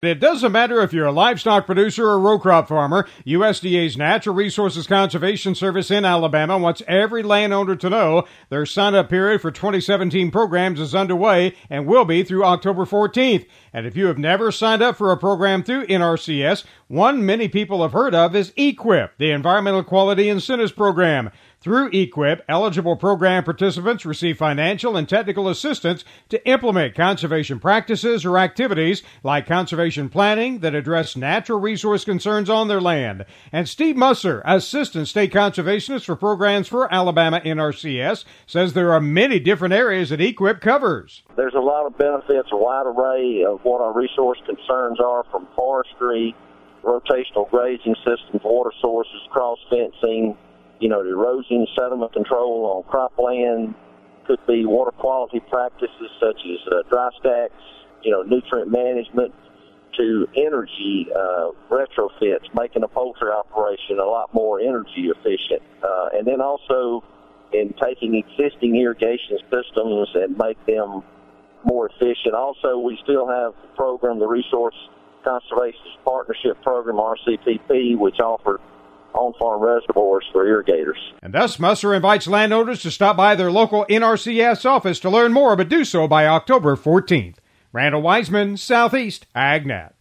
It doesn't matter if you're a livestock producer or row crop farmer, USDA's Natural Resources Conservation Service in Alabama wants every landowner to know their sign-up period for 2017 programs is underway and will be through October 14th. And if you have never signed up for a program through NRCS, one many people have heard of is EQIP, the Environmental Quality Incentives Program. Through EQIP, eligible program participants receive financial and technical assistance to implement conservation practices or activities like conservation planning that address natural resource concerns on their land. And Steve Musser, Assistant State Conservationist for Programs for Alabama NRCS, says there are many different areas that EQIP covers. There's a lot of benefits, a wide array of what our resource concerns are, from forestry, rotational grazing systems, water sources, cross fencing, erosion, sediment control on cropland, could be water quality practices such as dry stacks, nutrient management, to energy retrofits, making a poultry operation a lot more energy efficient. And then also in taking existing irrigation systems and make them more efficient. Also, we still have the program, the Resource Conservation Partnership Program, RCPP, which offers on-farm reservoirs for irrigators. And thus, Musser invites landowners to stop by their local NRCS office to learn more, but do so by October 14th. Randall Wiseman, Southeast AgNet.